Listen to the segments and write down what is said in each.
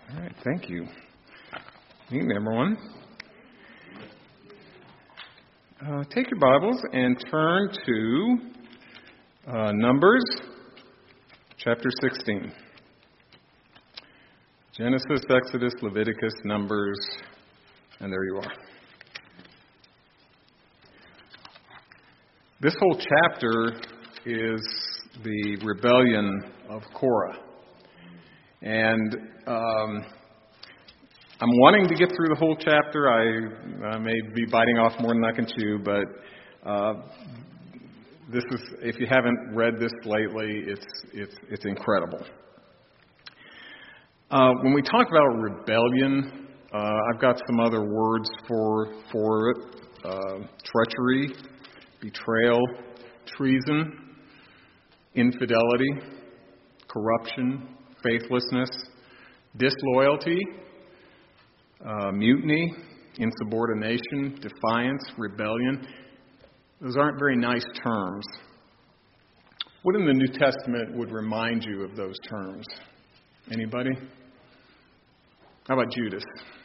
All right, thank you. Good evening, everyone. Take your Bibles and turn to Numbers chapter 16. Genesis, Exodus, Leviticus, Numbers, and there you are. This whole chapter is the rebellion of Korah. And I'm wanting to get through the whole chapter. I may be biting off more than I can chew, but this is, if you haven't read this lately, it's incredible. When we talk about rebellion, I've got some other words for it: treachery, betrayal, treason, infidelity, corruption, faithlessness, disloyalty, mutiny, insubordination, defiance, rebellion. Those aren't very nice terms. What in the New Testament would remind you of those terms? Anybody? How about Judas?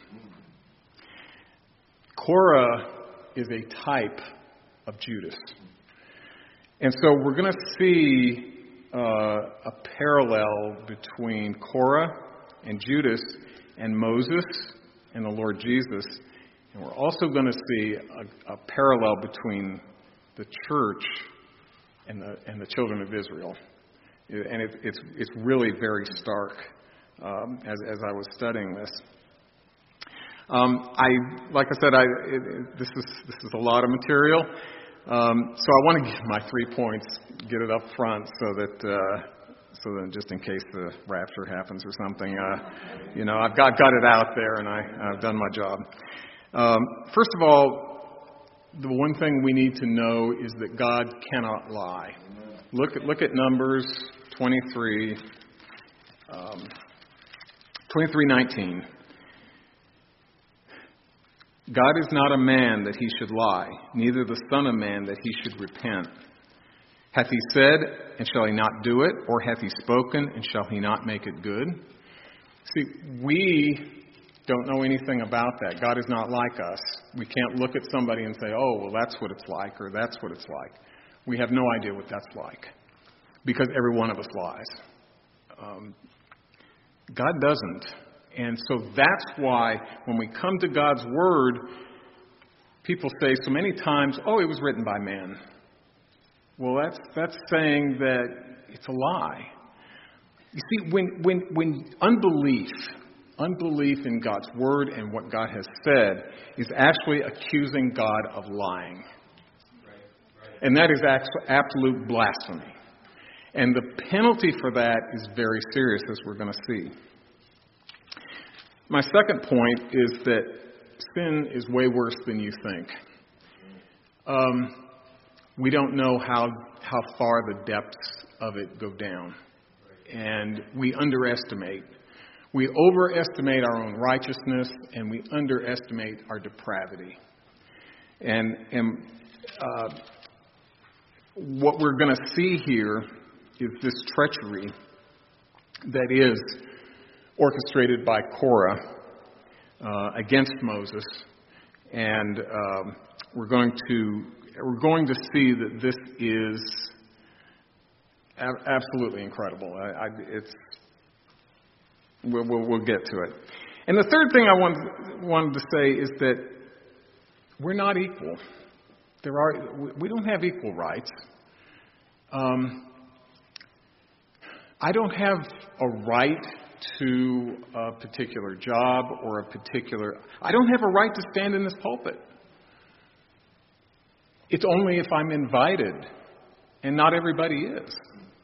Korah is a type of Judas. And so we're going to see a parallel between Korah and Judas and Moses and the Lord Jesus. And we're also going to see a parallel between the church and the children of Israel. And it's really very stark as I was studying this. Like I said, this is a lot of material. So I want to give my 3 points, get it up front, so that just in case the rapture happens or something, I've got it out there and I've done my job. First of all, the one thing we need to know is that God cannot lie. Look at Numbers 23:19. God is not a man that he should lie, neither the Son of Man that he should repent. Hath he said, and shall he not do it? Or hath he spoken, and shall he not make it good? See, we don't know anything about that. God is not like us. We can't look at somebody and say, oh, well, that's what it's like, or that's what it's like. We have no idea what that's like, because every one of us lies. God doesn't. And so that's why when we come to God's Word, people say so many times, oh, it was written by man. Well, that's saying that it's a lie. You see, when unbelief in God's Word and what God has said is actually accusing God of lying. And that is absolute blasphemy. And the penalty for that is very serious, as we're going to see. My second point is that sin is way worse than you think. We don't know how far the depths of it go down. And we overestimate our own righteousness, and we underestimate our depravity. And what we're going to see here is this treachery that is orchestrated by Korah against Moses, and we're going to see that this is absolutely incredible. We'll get to it. And the third thing I wanted to say is that we're not equal. We don't have equal rights. I don't have a right to a particular job or I don't have a right to stand in this pulpit. It's only if I'm invited, and not everybody is.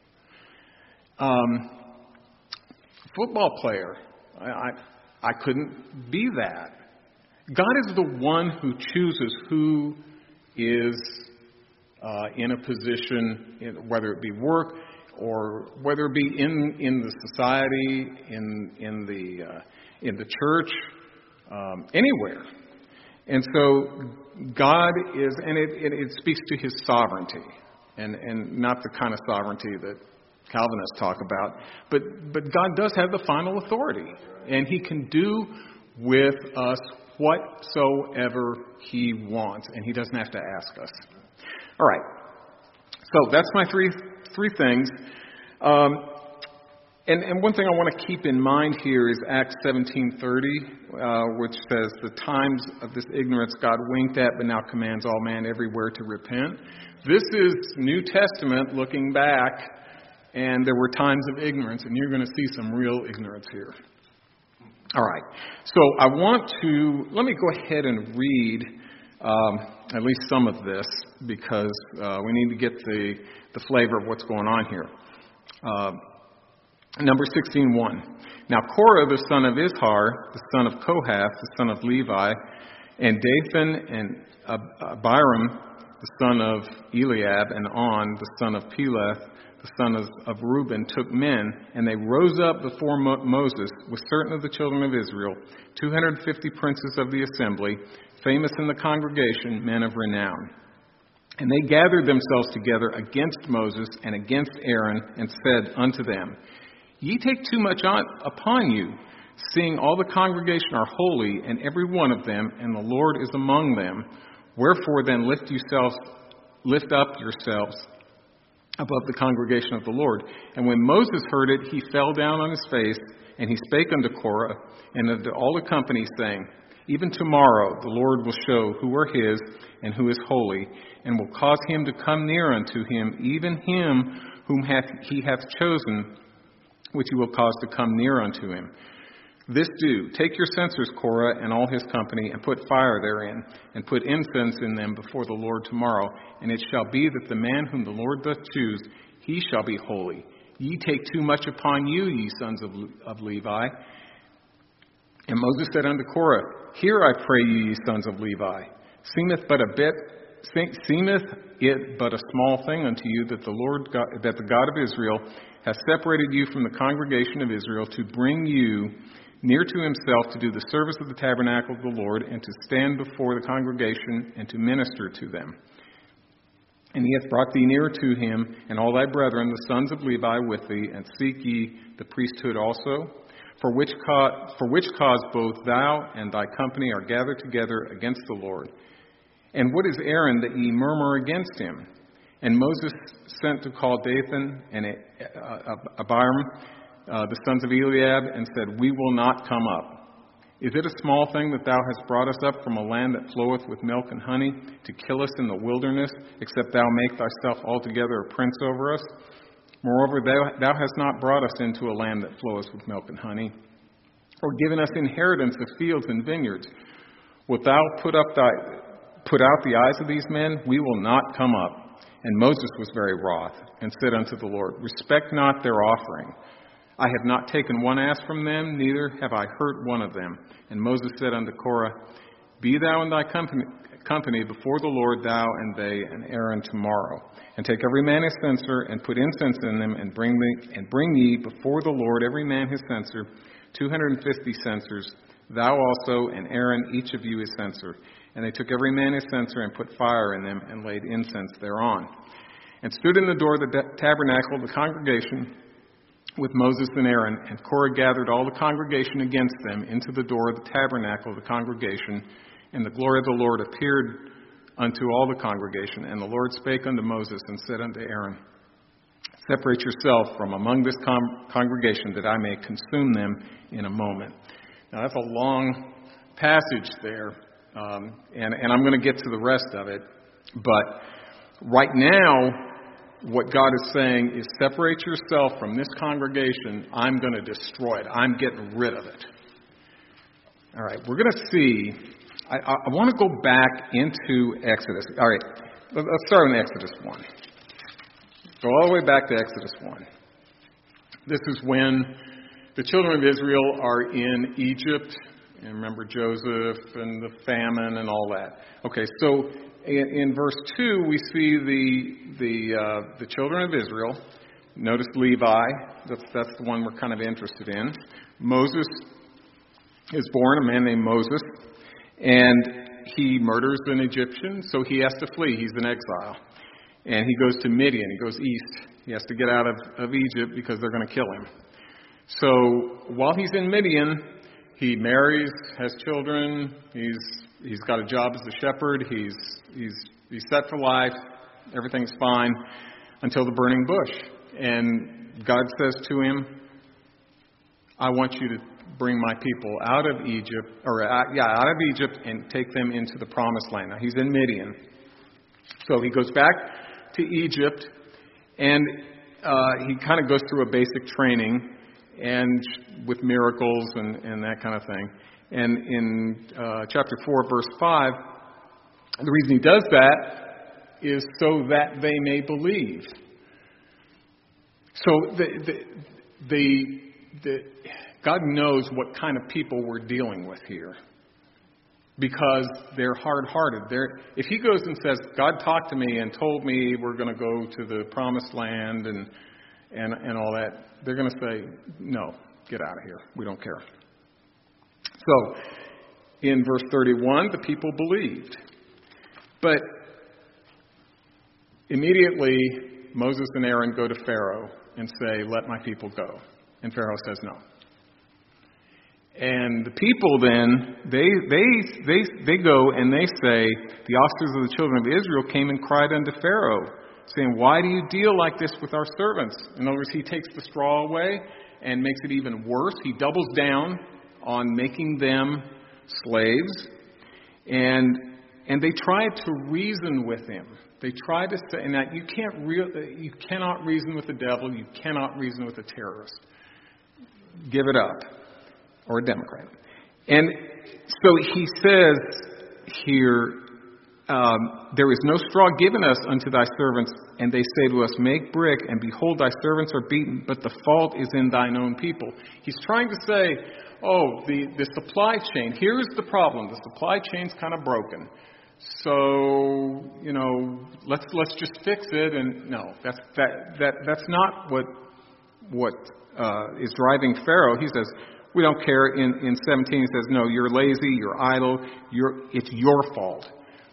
Football player, I couldn't be that. God is the one who chooses who is in a position, whether it be work or whether it be in the society, in the church, anywhere. And so God is, and it speaks to his sovereignty, and not the kind of sovereignty that Calvinists talk about. But God does have the final authority, and He can do with us whatsoever He wants, and He doesn't have to ask us. All right. So that's my three things. And one thing I want to keep in mind here is Acts 17:30, which says, "The times of this ignorance God winked at, but now commands all men everywhere to repent." This is New Testament looking back, and there were times of ignorance, and you're going to see some real ignorance here. All right. So let me go ahead and read at least some of this, because we need to get the flavor of what's going on here. Number 16:1. Now Korah, the son of Izhar, the son of Kohath, the son of Levi, and Dathan and Abiram, the son of Eliab, and On, the son of Peleth, the son of Reuben, took men, and they rose up before Moses with certain of the children of Israel, 250 princes of the assembly, famous in the congregation, men of renown. And they gathered themselves together against Moses and against Aaron, and said unto them, Ye take too much upon you, seeing all the congregation are holy, and every one of them, and the Lord is among them. Wherefore then lift up yourselves above the congregation of the Lord. And when Moses heard it, he fell down on his face, and he spake unto Korah and unto all the company, saying, Even tomorrow the Lord will show who are his and who is holy, and will cause him to come near unto him, even him whom he hath chosen, which he will cause to come near unto him. This do, take your censers, Korah, and all his company, and put fire therein, and put incense in them before the Lord tomorrow. And it shall be that the man whom the Lord doth choose, he shall be holy. Ye take too much upon you, ye sons of Levi. And Moses said unto Korah, Hear, I pray you, ye sons of Levi. Seemeth it but a small thing unto you that the God of Israel hath separated you from the congregation of Israel to bring you near to himself to do the service of the tabernacle of the Lord, and to stand before the congregation and to minister to them. And he hath brought thee near to him, and all thy brethren, the sons of Levi, with thee, and seek ye the priesthood also, for which cause both thou and thy company are gathered together against the Lord. And what is Aaron that ye murmur against him? And Moses sent to call Dathan and Abiram, the sons of Eliab, and said, We will not come up. Is it a small thing that thou hast brought us up from a land that floweth with milk and honey, to kill us in the wilderness, except thou make thyself altogether a prince over us? Moreover, thou hast not brought us into a land that floweth with milk and honey, or given us inheritance of fields and vineyards. Wilt thou put out the eyes of these men? We will not come up. And Moses was very wroth, and said unto the Lord, Respect not their offering. I have not taken one ass from them, neither have I hurt one of them. And Moses said unto Korah, Be thou in thy company before the Lord, thou and they and Aaron tomorrow. And take every man his censer, and put incense in them, and bring ye before the Lord every man his censer, 250 censers, thou also and Aaron, each of you his censer. And they took every man his censer, and put fire in them, and laid incense thereon. And stood in the door of the tabernacle of the congregation with Moses and Aaron. And Korah gathered all the congregation against them into the door of the tabernacle of the congregation. And the glory of the Lord appeared unto all the congregation. And the Lord spake unto Moses, and said unto Aaron, Separate yourself from among this congregation, that I may consume them in a moment. Now that's a long passage there. And I'm going to get to the rest of it. But right now, what God is saying is, separate yourself from this congregation. I'm going to destroy it. I'm getting rid of it. All right, we're going to see. I want to go back into Exodus. All right, let's start in Exodus 1. Go all the way back to Exodus 1. This is when the children of Israel are in Egypt. And remember Joseph and the famine and all that. Okay, so in verse 2, we see the children of Israel. Notice Levi. That's the one we're kind of interested in. Moses is born, a man named Moses, and he murders an Egyptian, so he has to flee. He's in exile. And he goes to Midian. He goes east. He has to get out of Egypt because they're going to kill him. So while he's in Midian, he marries, has children. He's got a job as a shepherd. He's set for life. Everything's fine until the burning bush. And God says to him, I want you to bring my people out of Egypt, out of Egypt and take them into the promised land. Now, he's in Midian. So he goes back to Egypt, and he kind of goes through a basic training and with miracles and that kind of thing. And in chapter 4, verse 5, the reason he does that is so that they may believe. So God knows what kind of people we're dealing with here, because they're hard-hearted. If he goes and says, God talked to me and told me we're going to go to the promised land and all that, they're going to say, no, get out of here. We don't care. So, in verse 31, the people believed. But immediately, Moses and Aaron go to Pharaoh and say, let my people go. And Pharaoh says no. And the people then, they go and they say, the officers of the children of Israel came and cried unto Pharaoh, saying, why do you deal like this with our servants? In other words, he takes the straw away and makes it even worse. He doubles down on making them slaves. And they tried to reason with him. They tried to say, and that you cannot reason with the devil, you cannot reason with a terrorist. Give it up. Or a Democrat. And so he says here, there is no straw given us unto thy servants, and they say to us, make brick, and behold, thy servants are beaten, but the fault is in thine own people. He's trying to say, the supply chain, here's the problem. The supply chain's kind of broken. So, let's just fix it. And no, that's not what is driving Pharaoh. He says, we don't care. In 17, he says, no, you're lazy, you're idle, it's your fault.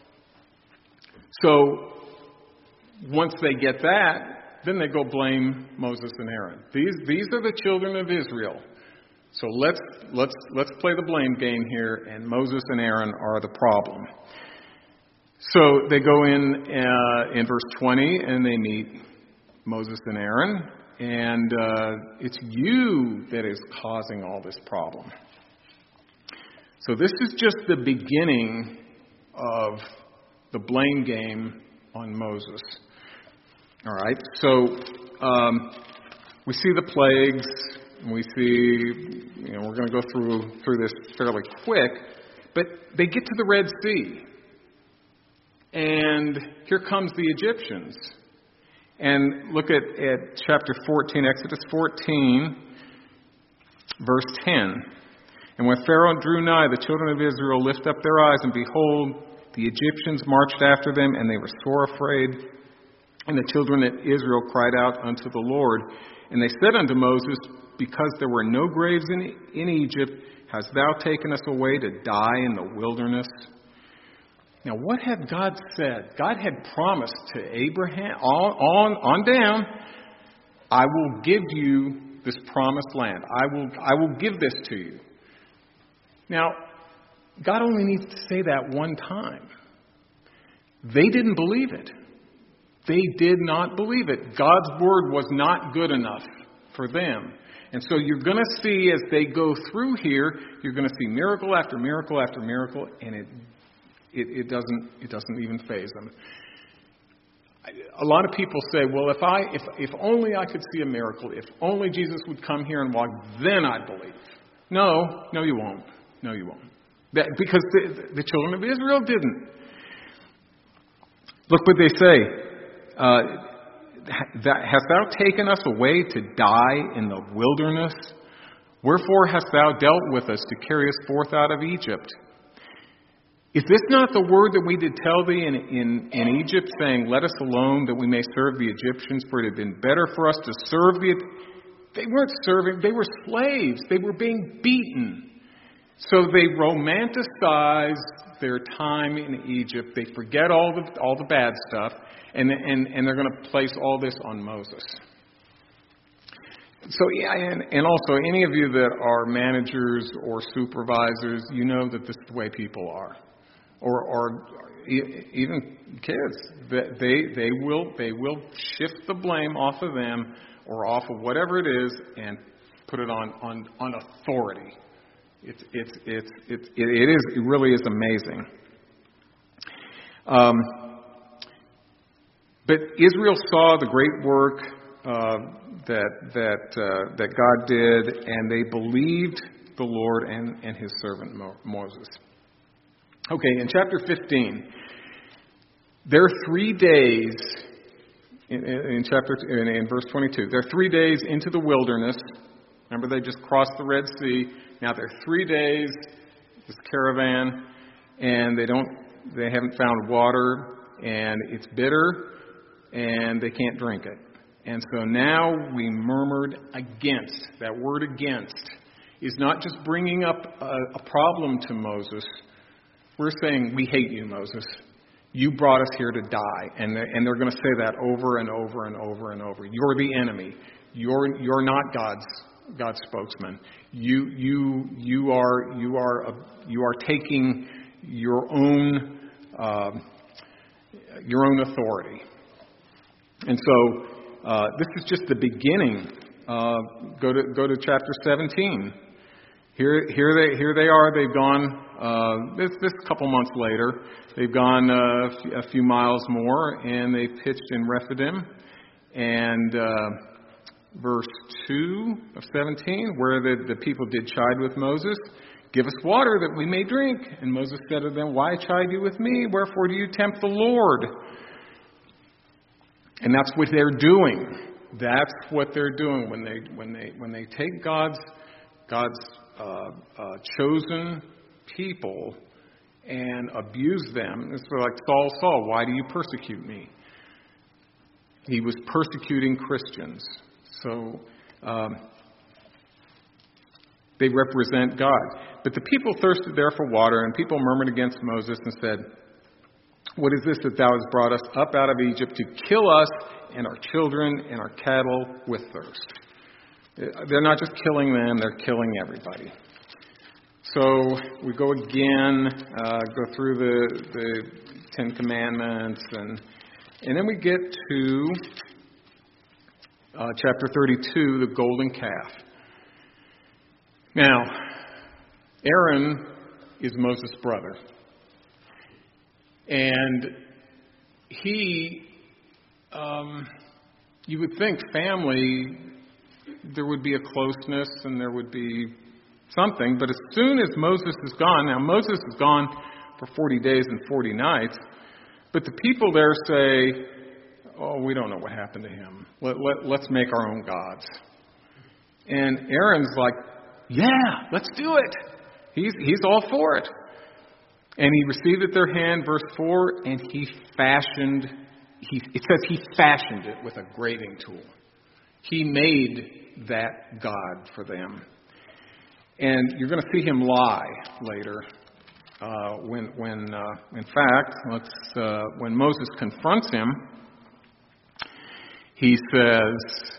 So once they get that, then they go blame Moses and Aaron. These are the children of Israel. So let's play the blame game here, and Moses and Aaron are the problem. So they go in verse 20, and they meet Moses and Aaron. And it's you that is causing all this problem. So this is just the beginning of the blame game on Moses. All right, so we see the plagues. And we see, we're going to go through this fairly quick. But they get to the Red Sea. And here comes the Egyptians. And look at chapter 14, Exodus 14, verse 10. And when Pharaoh drew nigh, the children of Israel lifted up their eyes, and behold, the Egyptians marched after them, and they were sore afraid. And the children of Israel cried out unto the Lord. And they said unto Moses, because there were no graves in Egypt, hast thou taken us away to die in the wilderness? Now, what had God said? God had promised to Abraham, on down, I will give you this promised land. I will give this to you. Now, God only needs to say that one time. They didn't believe it. They did not believe it. God's word was not good enough for them. And so you're going to see, as they go through here, you're going to see miracle after miracle after miracle, and it doesn't even faze them. A lot of people say, well, if only I could see a miracle, if only Jesus would come here and walk, then I'd believe. No, you won't. No, you won't. Because the children of Israel didn't. Look what they say. Hast thou taken us away to die in the wilderness? Wherefore hast thou dealt with us to carry us forth out of Egypt? Is this not the word that we did tell thee in Egypt, saying, let us alone, that we may serve the Egyptians, for it had been better for us to serve the... They weren't serving, they were slaves. They were being beaten. So they romanticize their time in Egypt. They forget all the bad stuff, And they're going to place all this on Moses. So, yeah, and also any of you that are managers or supervisors, you know that this is the way people are. Or even kids, they will shift the blame off of them or off of whatever it is and put it on authority. It really is amazing. But Israel saw the great work that God did, and they believed the Lord and His servant Moses. Okay, in chapter 15, there are 3 days in verse 22. There are 3 days into the wilderness. Remember, they just crossed the Red Sea. Now there are 3 days, this caravan, and they haven't found water, and it's bitter, and they can't drink it. And so now we murmured against. That word against is not just bringing up a problem to Moses. We're saying, we hate you, Moses. You brought us here to die. And they're going to say that over and over and over and over. You're the enemy. You're not God's spokesman. You are taking your own authority. And so this is just the beginning. Go to chapter 17. Here they are. They've gone. This couple months later, they've gone a few miles more, and they pitched in Rephidim. And verse 2 of 17, where the people did chide with Moses, "Give us water that we may drink." And Moses said to them, "Why chide you with me? Wherefore do you tempt the Lord?" And that's what they're doing. That's what they're doing when they take God's chosen people and abuse them. It's like Saul, "Why do you persecute me?" He was persecuting Christians. So they represent God. But the people thirsted there for water, and people murmured against Moses and said, "What is this that thou hast brought us up out of Egypt to kill us and our children and our cattle with thirst?" They're not just killing them, they're killing everybody. So we go again, go through the Ten Commandments, and then we get to chapter 32, the golden calf. Now, Aaron is Moses' brother. And he, you would think family, there would be a closeness and there would be something. But as soon as Moses is gone, now Moses is gone for 40 days and 40 nights, but the people there say, "Oh, we don't know what happened to him. Let's make our own gods." And Aaron's like, "Yeah, let's do it." He's all for it. And he received at their hand, verse 4, and it says he fashioned it with a graving tool. He made that God for them. And you're going to see him lie later. In fact, when Moses confronts him, he says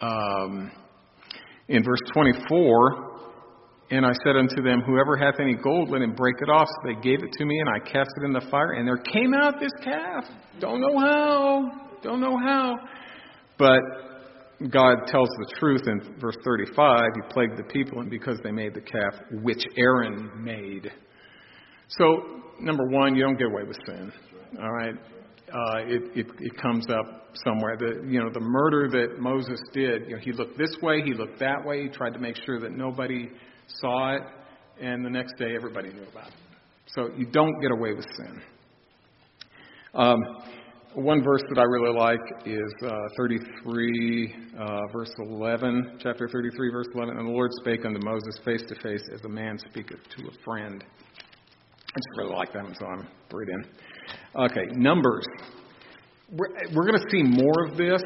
in verse 24, "And I said unto them, Whoever hath any gold, let him break it off. So they gave it to me, and I cast it in the fire, and there came out this calf. Don't know how. But God tells the truth in verse 35. He plagued the people, and because they made the calf, which Aaron made." So, number one, you don't get away with sin. All right? It comes up somewhere. The murder that Moses did, he looked this way, he looked that way, he tried to make sure that nobody saw it, and the next day everybody knew about it. So you don't get away with sin. One verse that I really like is 33, verse 11, chapter 33, verse 11. "And the Lord spake unto Moses face to face as a man speaketh to a friend." I just really like that, so I'm threw it in. Okay, Numbers. We're going to see more of this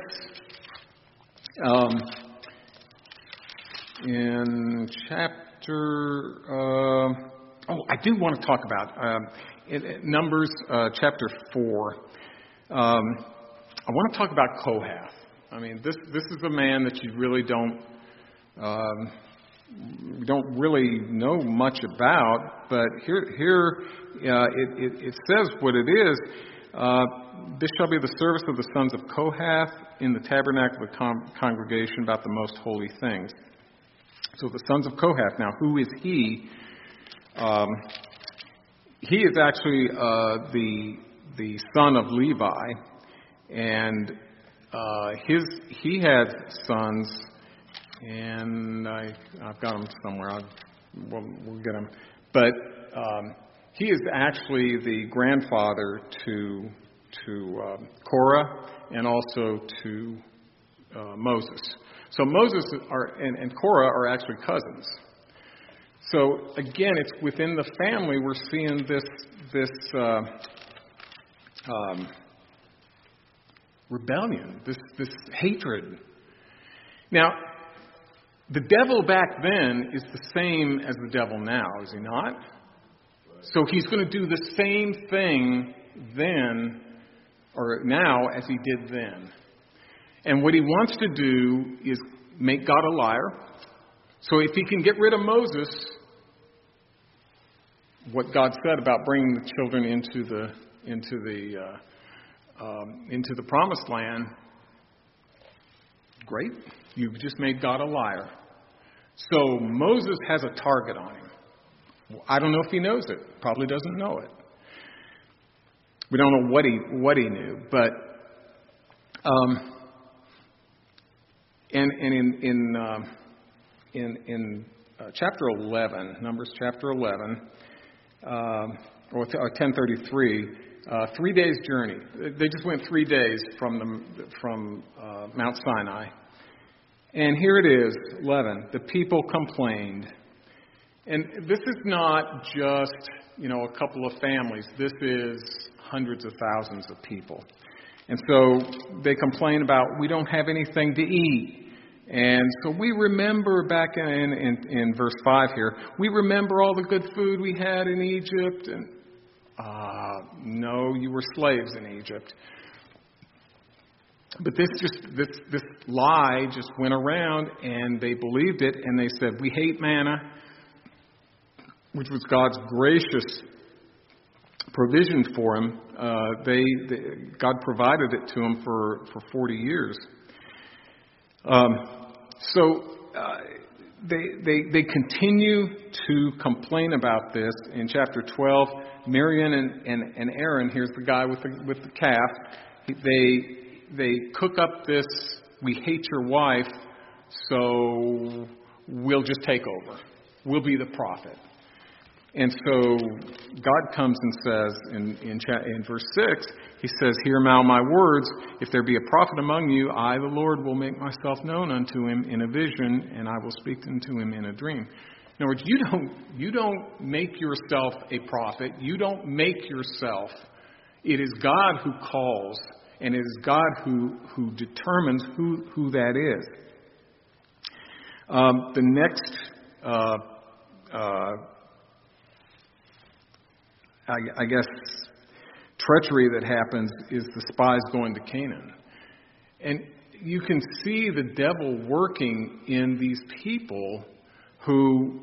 in chapter. I do want to talk about Numbers chapter 4. I want to talk about Kohath. I mean, this is a man that you really don't really know much about, but here it says what it is. This shall be the service of the sons of Kohath in the tabernacle of the congregation about the most holy things. So the sons of Kohath. Now, who is he? He is actually the son of Levi, and he had sons, and I've got them somewhere. We'll get them. But he is actually the grandfather to Korah and also to Moses. So Moses and Korah are actually cousins. So again, it's within the family we're seeing this rebellion, this hatred. Now, the devil back then is the same as the devil now, is he not? So he's going to do the same thing then or now as he did then. And what he wants to do is make God a liar. So if he can get rid of Moses, what God said about bringing the children into the promised land, great. You've just made God a liar. So Moses has a target on him. I don't know if he knows it. Probably doesn't know it. We don't know what he knew, but in chapter 11, Numbers chapter 11, or 10:33, 3 days journey. They just went 3 days from Mount Sinai, and here it is, 11. The people complained, and this is not just a couple of families. This is hundreds of thousands of people. And so they complain about, we don't have anything to eat. And so we remember back in verse 5 here, we remember all the good food we had in Egypt. And no, you were slaves in Egypt. But this lie just went around, and they believed it, and they said, we hate manna, which was God's gracious provision for him. God provided it to him for 40 years. So they continue to complain about this. In chapter 12, Miriam and Aaron, here's the guy with the calf. They cook up this, we hate your wife, so we'll just take over. We'll be the prophet. And so God comes and says in verse 6, he says, hear now my words. If there be a prophet among you, I, the Lord, will make myself known unto him in a vision, and I will speak unto him in a dream. In other words, you don't make yourself a prophet. You don't make yourself. It is God who calls, and it is God who determines who that is. The next I guess treachery that happens is the spies going to Canaan. And you can see the devil working in these people who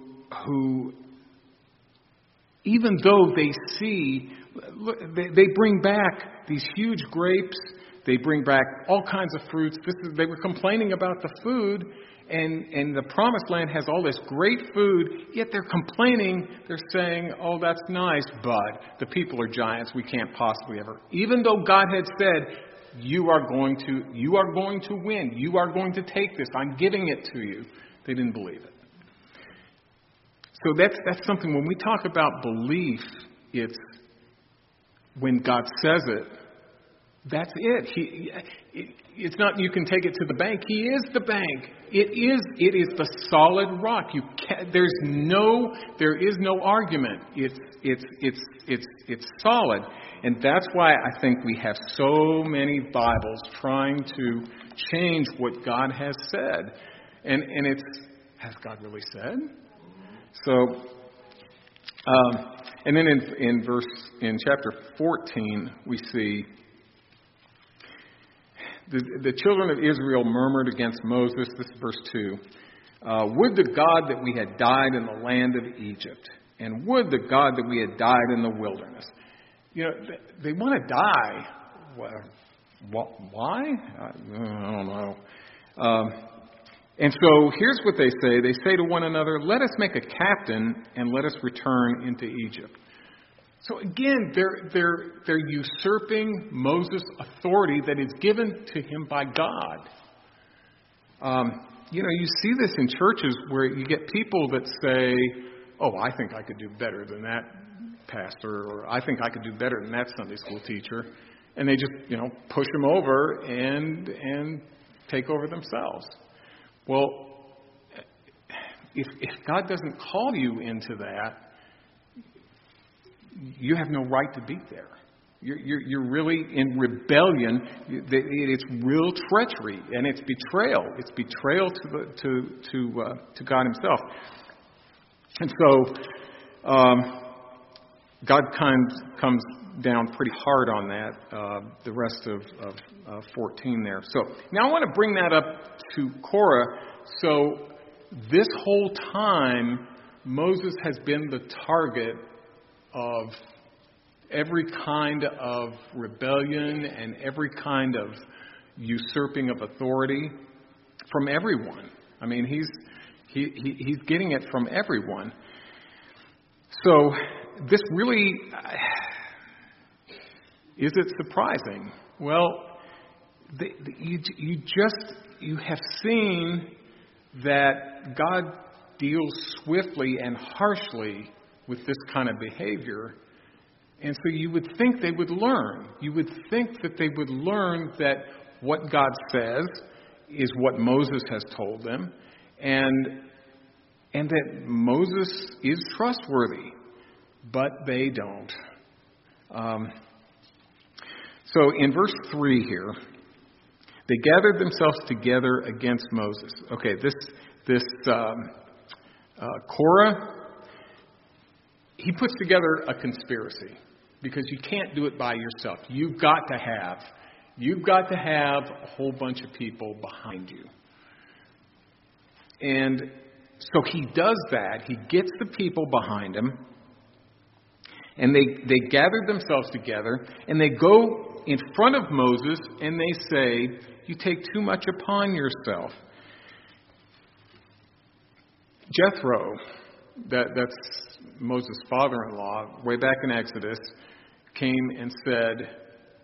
even though they see, they bring back these huge grapes, they bring back all kinds of fruits. They were complaining about the food, and the promised land has all this great food, yet they're complaining. They're saying, oh, that's nice, but the people are giants. We can't possibly ever. Even though God had said, you are going to win. You are going to take this. I'm giving it to you. They didn't believe it. So that's something, when we talk about belief, it's when God says it, that's it. It's not you can take it to the bank. He is the bank. It is the solid rock. There is no argument. It's solid, and that's why I think we have so many Bibles trying to change what God has said, and it's, has God really said? So, and then in chapter 14 we see The children of Israel murmured against Moses. This is verse 2. Would to God that we had died in the land of Egypt, and would to God that we had died in the wilderness. They want to die. Well, why? I don't know. And so here's what they say. They say to one another, let us make a captain and let us return into Egypt. So again, they're usurping Moses' authority that is given to him by God. You see this in churches where you get people that say, oh, I think I could do better than that pastor, or I think I could do better than that Sunday school teacher. And they just, push them over and take over themselves. Well, if God doesn't call you into that, you have no right to be there. You're really in rebellion. It's real treachery, and it's betrayal. It's betrayal to God Himself. And so God comes down pretty hard on that. The rest of 14 there. So now I want to bring that up to Korah. So this whole time, Moses has been the target of every kind of rebellion and every kind of usurping of authority from everyone. I mean, he's getting it from everyone. So this really, is it surprising? Well, you have seen that God deals swiftly and harshly with this kind of behavior. And so you would think they would learn. You would think that they would learn that what God says is what Moses has told them, and that Moses is trustworthy. But they don't. So in verse 3 here, they gathered themselves together against Moses. Okay, this Korah, he puts together a conspiracy because you can't do it by yourself. You've got to have a whole bunch of people behind you. And so he does that. He gets the people behind him, and they gather themselves together, and they go in front of Moses, and they say, you take too much upon yourself. Jethro, that's Moses' father-in-law, way back in Exodus, came and said,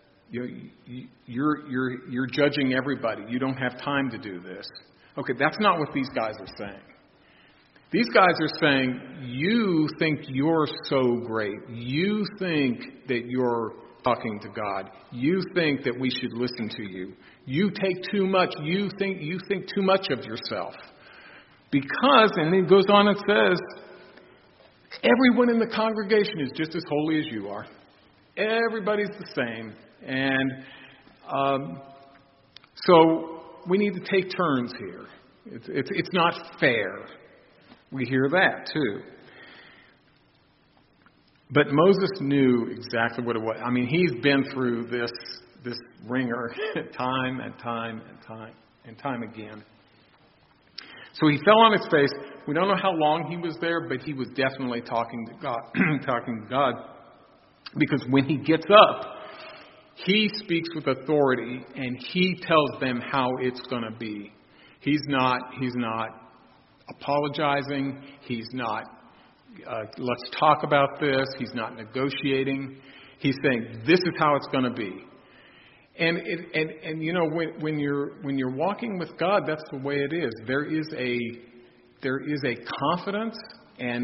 you're judging everybody. You don't have time to do this. Okay, that's not what these guys are saying. These guys are saying, you think you're so great. You think that you're talking to God. You think that we should listen to you. You take too much. You think too much of yourself. Because, and it goes on and says, everyone in the congregation is just as holy as you are. Everybody's the same. And so we need to take turns here. It's not fair. We hear that too. But Moses knew exactly what it was. I mean, he's been through this ringer time and time again. So he fell on his face. We don't know how long he was there, but he was definitely talking to God. Because when he gets up, he speaks with authority and he tells them how it's going to be. He's not apologizing. He's not, let's talk about this. He's not negotiating. He's saying, this is how it's going to be. And you know, when you're walking with God, that's the way it is. There is a confidence and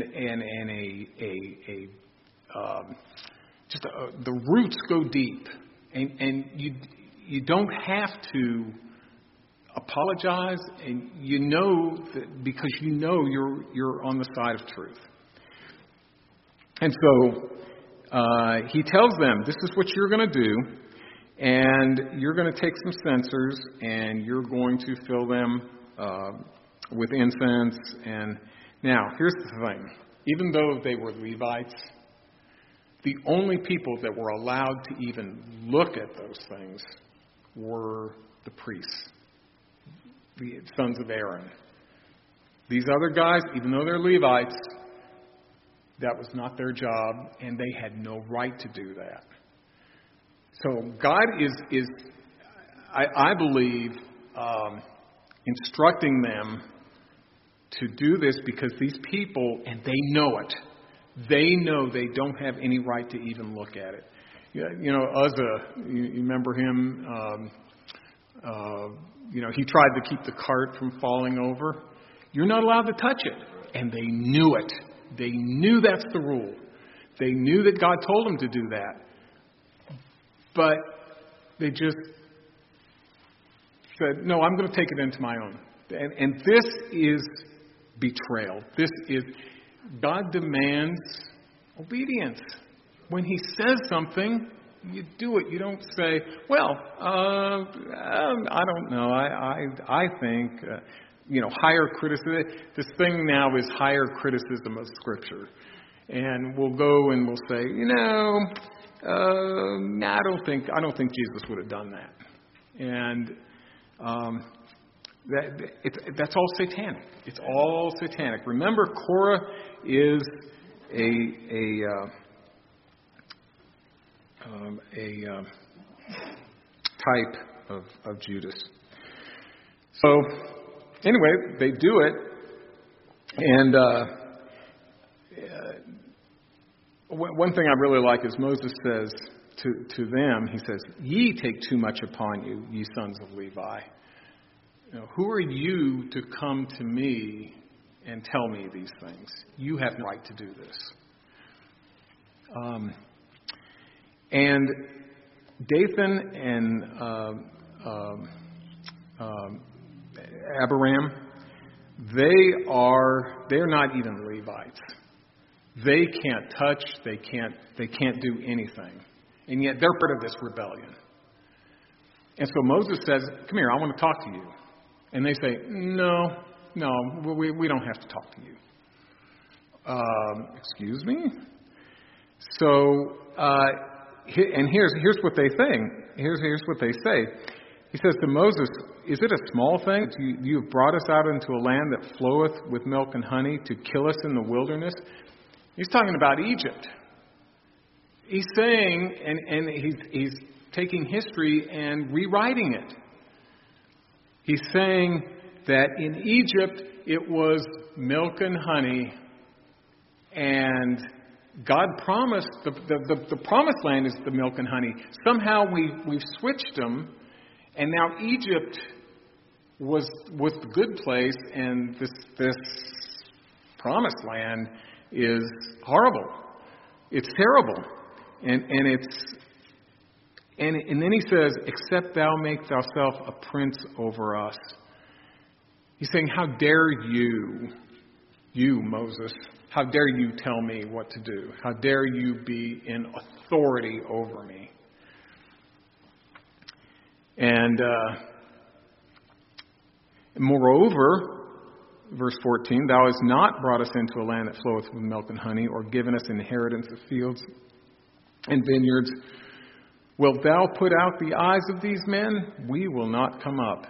the roots go deep, and you don't have to apologize, and you know that because you know you're on the side of truth. And so he tells them, this is what you're going to do. And you're going to take some censers and you're going to fill them with incense. And now, here's the thing. Even though they were Levites, the only people that were allowed to even look at those things were the priests, the sons of Aaron. These other guys, even though they're Levites, that was not their job, and they had no right to do that. So God is I believe, instructing them to do this because these people, and they know it, they know they don't have any right to even look at it. You know, Uzzah, you remember him? He tried to keep the cart from falling over. You're not allowed to touch it. And they knew it. They knew that's the rule. They knew that God told them to do that. But they just said, no, I'm going to take it into my own. And this is betrayal. This is, God demands obedience. When He says something, you do it. You don't say, well, I don't know. I think, higher criticism. This thing now is higher criticism of Scripture. And we'll go and we'll say, I don't think Jesus would have done that. And that's all satanic. It's all satanic. Remember, Korah is a type of Judas. So anyway, they do it, and one thing I really like is Moses says to them, he says, "Ye take too much upon you, ye sons of Levi." Who are you to come to me and tell me these things? You have no right to do this. And Dathan and Abiram, they're not even Levites. They can't touch, they can't do anything. And yet they're part of this rebellion. And so Moses says, "Come here, I want to talk to you." And they say, No, we don't have to talk to you. Excuse me? So, and here's what they think. Here's what they say. He says to Moses, "Is it a small thing? You have brought us out into a land that floweth with milk and honey to kill us in the wilderness?" He's talking about Egypt. He's saying, and he's taking history and rewriting it. He's saying that in Egypt it was milk and honey, and God promised the promised land is the milk and honey. Somehow we've switched them, and now Egypt was the good place, and this promised land is horrible. It's terrible, and then he says, "Except thou make thyself a prince over us." He's saying, how dare you, Moses, how dare you tell me what to do? How dare you be in authority over me? And moreover, verse 14, "Thou hast not brought us into a land that floweth with milk and honey, or given us inheritance of fields and vineyards. Wilt thou put out the eyes of these men? We will not come up."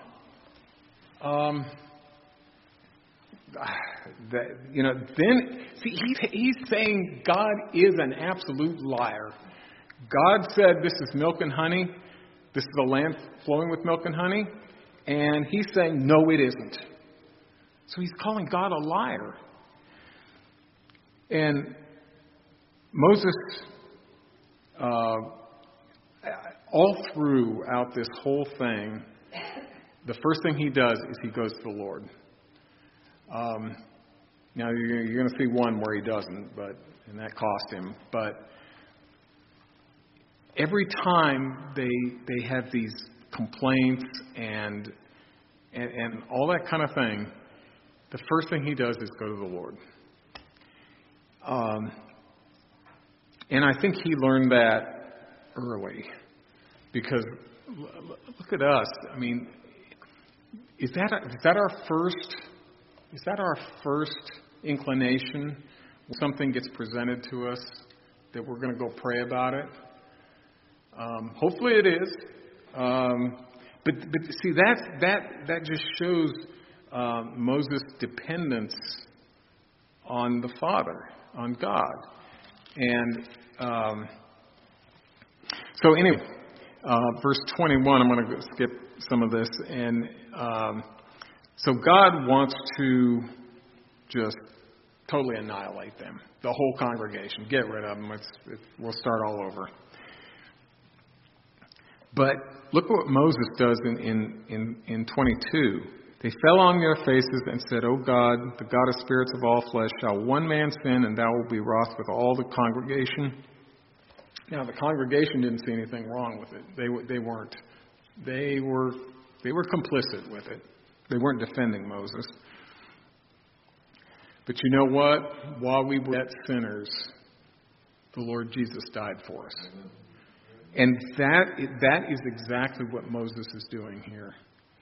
He's saying God is an absolute liar. God said this is milk and honey. This is a land flowing with milk and honey. And he's saying, no, it isn't. So he's calling God a liar. And Moses, all throughout this whole thing, the first thing he does is he goes to the Lord. Now you're going to see one where he doesn't, and that cost him. But every time they have these complaints and all that kind of thing, the first thing he does is go to the Lord. And I think he learned that early, because look at us. I mean, is that our first? Is that our first inclination when something gets presented to us that we're going to go pray about it? Hopefully it is. But see, that just shows Moses' dependence on the Father, on God. And so anyway, verse 21, I'm going to skip some of this. And so God wants to just totally annihilate them, the whole congregation. Get rid of them. We'll start all over. But look what Moses does in 22. They fell on their faces and said, O God, the God of spirits of all flesh, shall one man sin, and thou wilt be wroth with all the congregation? Now, the congregation didn't see anything wrong with it. They weren't. They were complicit with it. They weren't defending Moses. But you know what? While we were yet sinners, the Lord Jesus died for us. And that is exactly what Moses is doing here.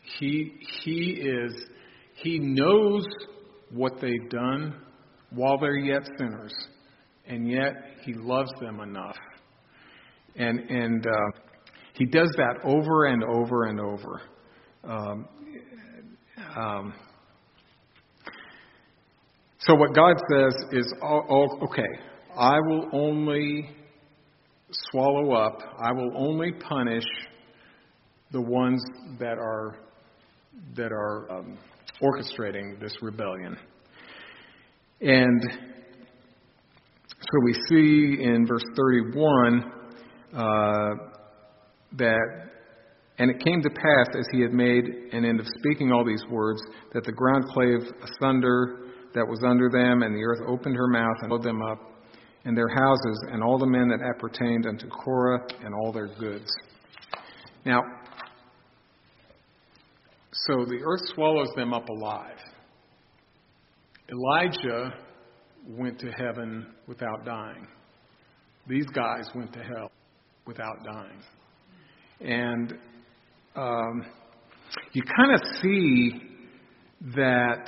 He knows what they've done while they're yet sinners, and yet he loves them enough. And he does that over and over and over. So what God says is, okay, I will only swallow up, I will only punish the ones that are orchestrating this rebellion. And so we see in verse 31 that, and it came to pass, as he had made an end of speaking all these words, that the ground clave asunder that was under them, and the earth opened her mouth and swallowed them up, and their houses, and all the men that appertained unto Korah, and all their goods. Now, so the earth swallows them up alive. Elijah went to heaven without dying. These guys went to hell without dying. And you kind of see that,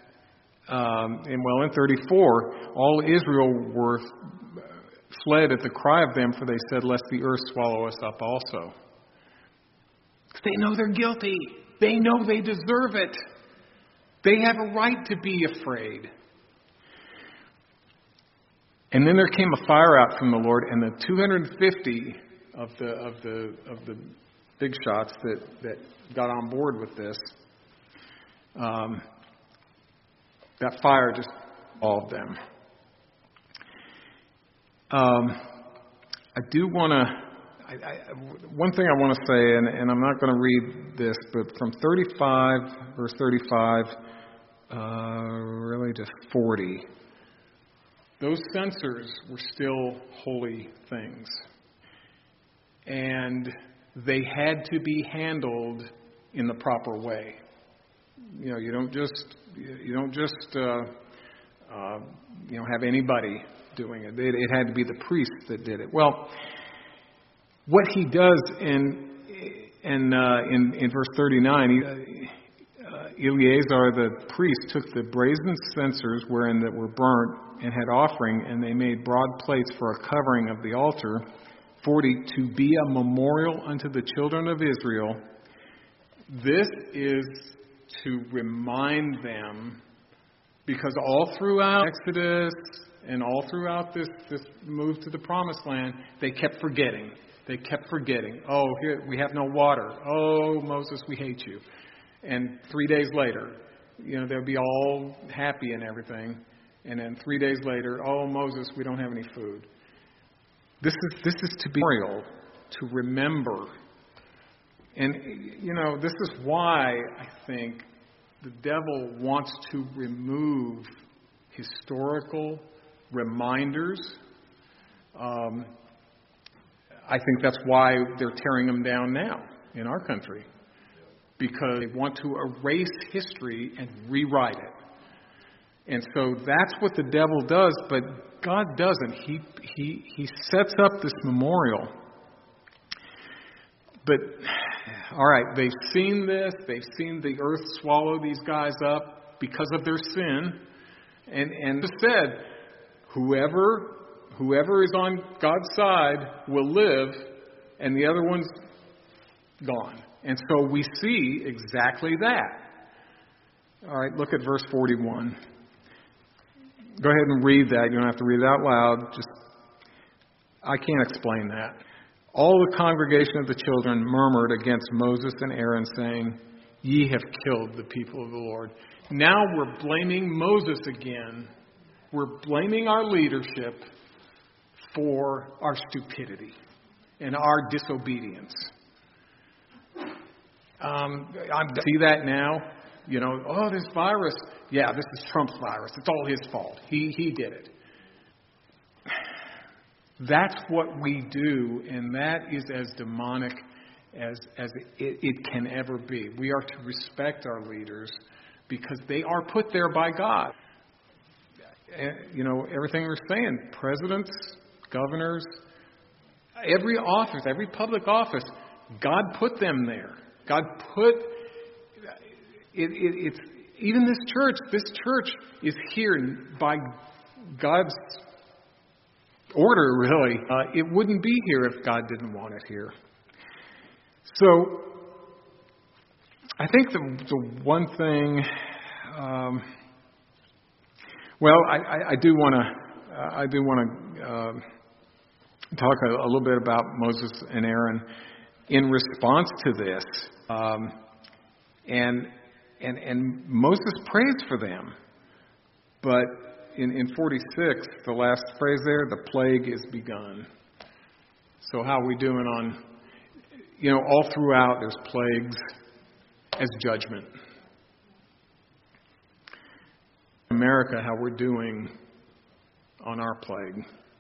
in 34, all Israel fled at the cry of them, for they said, lest the earth swallow us up also. Because they know they're guilty. They know they deserve it. They have a right to be afraid. And then there came a fire out from the Lord, and the 250 of the big shots that got on board with this, that fire just all of them. I do want to. One thing I want to say, and I'm not going to read this, but from 35, verse 35, really to 40, those censers were still holy things. And they had to be handled in the proper way. You know, you don't just have anybody doing it. It had to be the priest that did it. Well, what he does in verse 39, Eleazar the priest took the brazen censers wherein that were burnt and had offering, and they made broad plates for a covering of the altar. 40, to be a memorial unto the children of Israel. This is to remind them, because all throughout Exodus and all throughout this move to the Promised Land, they kept forgetting. They kept forgetting. Oh, here we have no water. Oh, Moses, we hate you. And 3 days later, they'll be all happy and everything. And then 3 days later, oh, Moses, we don't have any food. This is to be memorial, to remember. And, this is why I think the devil wants to remove historical reminders. I think that's why they're tearing them down now in our country. Because they want to erase history and rewrite it. And so that's what the devil does, but God doesn't. He sets up this memorial. But, all right, they've seen this. They've seen the earth swallow these guys up because of their sin. And it said, whoever is on God's side will live, and the other one's gone. And so we see exactly that. All right, look at verse 41. Go ahead and read that. You don't have to read it out loud. I can't explain that. All the congregation of the children murmured against Moses and Aaron, saying, "Ye have killed the people of the Lord." Now we're blaming Moses again. We're blaming our leadership for our stupidity and our disobedience. I see that now. This virus. Yeah, this is Trump's virus. It's all his fault. He did it. That's what we do, and that is as demonic as it can ever be. We are to respect our leaders because they are put there by God. Everything we're saying, presidents, governors, every office, every public office, God put them there. God put it's even this church. This church is here by God's order, really. It wouldn't be here if God didn't want it here. So, I think the one thing. I do want to talk a little bit about Moses and Aaron in response to this. And Moses prays for them. But in 46, the last phrase there, the plague is begun. So how are we doing on, all throughout there's plagues as judgment. America, how we're doing on our plague.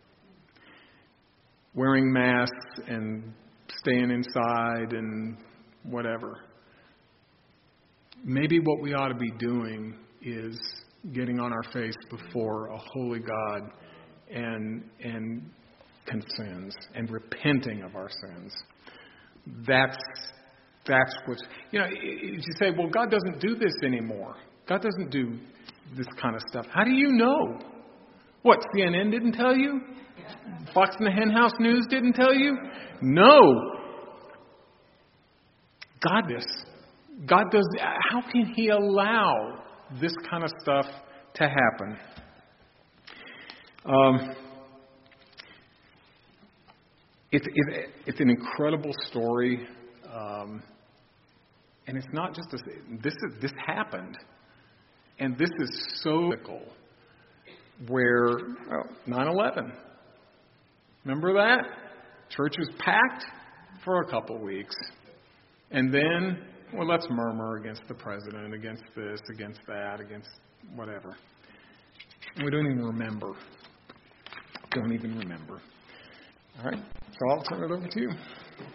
Wearing masks and staying inside and whatever. Maybe what we ought to be doing is getting on our face before a holy God and sins and repenting of our sins. That's what's, you say, well, God doesn't do this anymore. God doesn't do this kind of stuff. How do you know? What, CNN didn't tell you? Fox and the Henhouse News didn't tell you? No. God does. How can He allow this kind of stuff to happen? It's an incredible story, and it's not just this happened, and this is so critical. Where 9/11, remember that? Church was packed for a couple weeks, and then, let's murmur against the president, against this, against that, against whatever. We don't even remember. All right, so I'll turn it over to you.